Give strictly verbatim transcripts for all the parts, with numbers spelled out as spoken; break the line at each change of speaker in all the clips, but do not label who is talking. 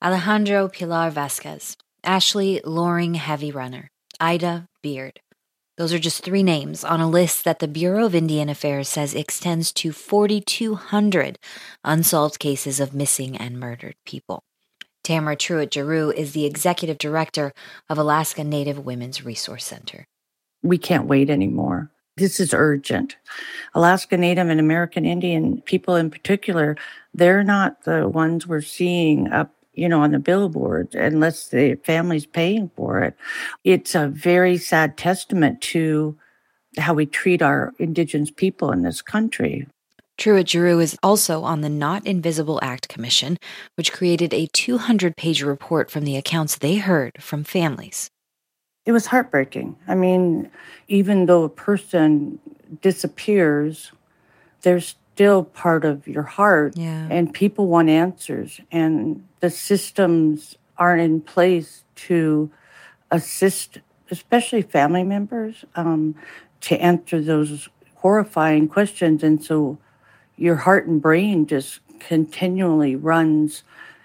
Alejandro Pilar Vasquez, Ashley Loring Heavy Runner, Ida Beard. Those are just three names on a list that the Bureau of Indian Affairs says extends to four thousand two hundred unsolved cases of missing and murdered people. Tamara Truitt-Giroux is the executive director of Alaska Native Women's Resource Center.
We can't wait anymore. This is urgent. Alaska Native and American Indian people in particular, they're not the ones we're seeing up, you know, on the billboard unless the family's paying for it. It's a very sad testament to how we treat our Indigenous people in this country.
Truitt-Giroux is also on the Not Invisible Act Commission, which created a two hundred page report from the accounts they heard from families.
It was heartbreaking. I mean, even though a person disappears, they're still part of your heart.
Yeah.
And people want answers. And the systems aren't in place to assist, especially family members, um, to answer those horrifying questions. And so your heart and brain just continually runs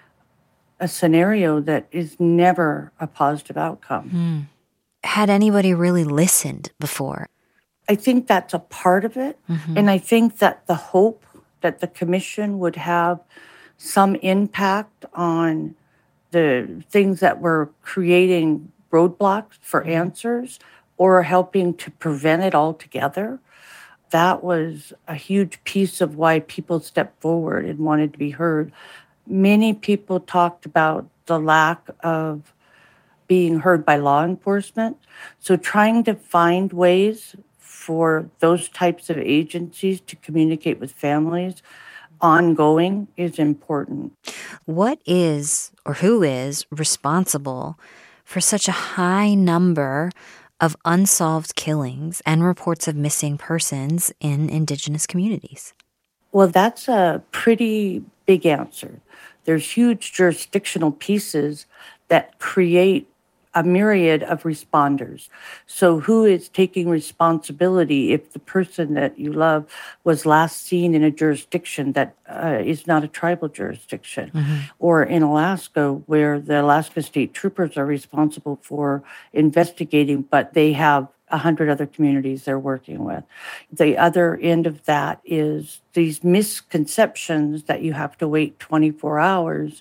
a scenario that is never a positive outcome.
Mm. Had anybody really listened before?
I think that's a part of it. Mm-hmm. And I think that the hope that the commission would have some impact on the things that were creating roadblocks for answers or helping to prevent it altogether, that was a huge piece of why people stepped forward and wanted to be heard. Many people talked about the lack of being heard by law enforcement. So trying to find ways for those types of agencies to communicate with families ongoing is important.
What is or who is responsible for such a high number of unsolved killings and reports of missing persons in Indigenous communities?
Well, that's a pretty big answer. There's huge jurisdictional pieces that create a myriad of responders. So who is taking responsibility if the person that you love was last seen in a jurisdiction that uh, is not a tribal jurisdiction? Mm-hmm. Or in Alaska, where the Alaska State Troopers are responsible for investigating, but they have a hundred other communities they're working with. The other end of that is these misconceptions that you have to wait twenty-four hours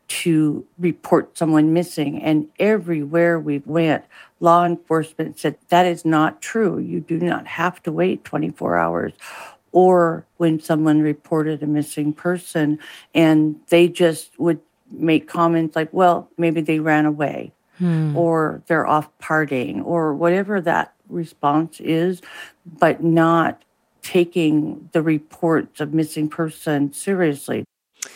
to report someone missing. And everywhere we went, law enforcement said that is not true. You do not have to wait twenty-four hours. Or when someone reported a missing person and they just would make comments like, well, maybe they ran away hmm. or they're off partying or whatever that response is, but not taking the reports of missing persons seriously.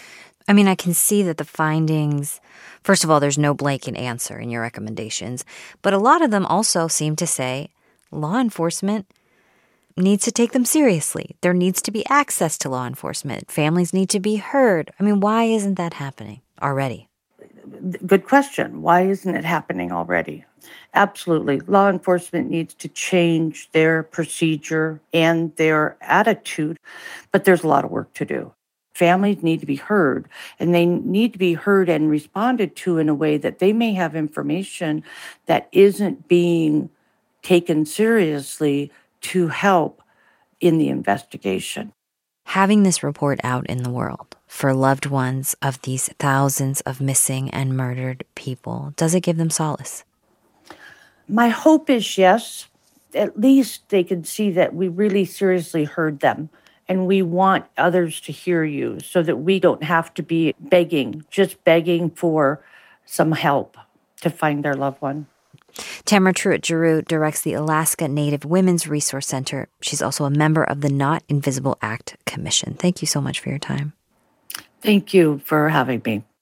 I mean, I can see that the findings, first of all, there's no blanket answer in your recommendations, but a lot of them also seem to say law enforcement needs to take them seriously. There needs to be access to law enforcement. Families need to be heard. I mean, why isn't that happening already?
Good question. Why isn't it happening already? Absolutely. Law enforcement needs to change their procedure and their attitude, but there's a lot of work to do. Families need to be heard, and they need to be heard and responded to in a way that they may have information that isn't being taken seriously to help in the investigation.
Having this report out in the world for loved ones of these thousands of missing and murdered people, does it give them solace?
My hope is yes. At least they can see that we really seriously heard them. And we want others to hear you so that we don't have to be begging, just begging for some help to find their loved one.
Tamara Truitt-Giroux directs the Alaska Native Women's Resource Center. She's also a member of the Not Invisible Act Commission. Thank you so much for your time.
Thank you for having me.